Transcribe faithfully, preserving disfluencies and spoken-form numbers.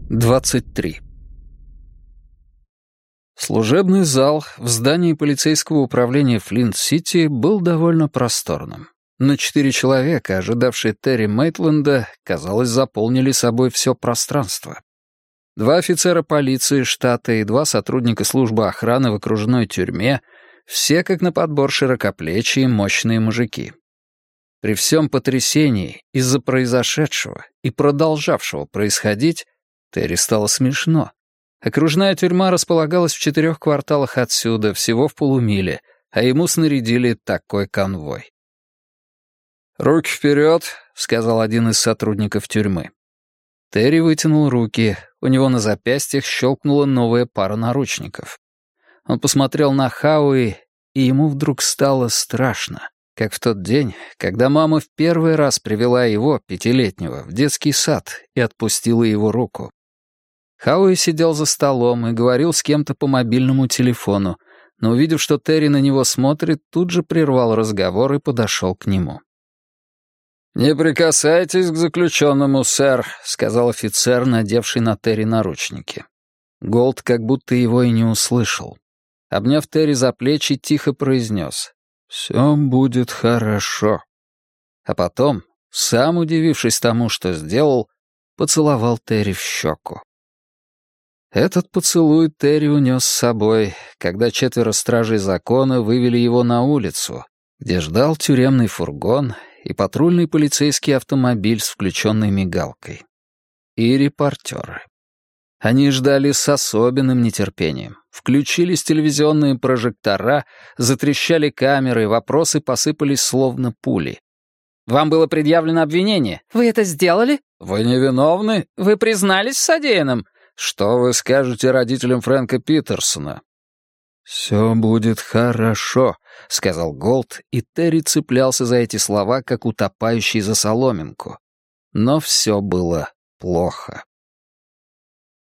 двадцать три. Служебный зал в здании полицейского управления Флинт-Сити был довольно просторным. Но четыре человека, ожидавшие Терри Мейтленда, казалось, заполнили собой все пространство. Два офицера полиции штата и два сотрудника службы охраны в окружной тюрьме, все как на подбор широкоплечие мощные мужики. При всем потрясении из-за произошедшего и продолжавшего происходить, Терри стало смешно. Окружная тюрьма располагалась в четырех кварталах отсюда, всего в полумиле, а ему снарядили такой конвой. «Руки вперед», — сказал один из сотрудников тюрьмы. Терри вытянул руки, у него на запястьях щелкнула новая пара наручников. Он посмотрел на Хауи, и ему вдруг стало страшно, как в тот день, когда мама в первый раз привела его, пятилетнего, в детский сад и отпустила его руку. Хауи сидел за столом и говорил с кем-то по мобильному телефону, но, увидев, что Терри на него смотрит, тут же прервал разговор и подошел к нему. «Не прикасайтесь к заключенному, сэр», — сказал офицер, надевший на Терри наручники. Голд как будто его и не услышал. Обняв Терри за плечи, тихо произнес: «Все будет хорошо». А потом, сам удивившись тому, что сделал, поцеловал Терри в щеку. Этот поцелуй Терри унес с собой, когда четверо стражей закона вывели его на улицу, где ждал тюремный фургон и патрульный полицейский автомобиль с включенной мигалкой. И репортеры. Они ждали с особенным нетерпением. Включились телевизионные прожектора, затрещали камеры, вопросы посыпались словно пули. «Вам было предъявлено обвинение. Вы это сделали? Вы невиновны? Вы признались в содеянном? Что вы скажете родителям Фрэнка Питерсона?» «Все будет хорошо», — сказал Голд, и Терри цеплялся за эти слова, как утопающий за соломинку. Но все было плохо.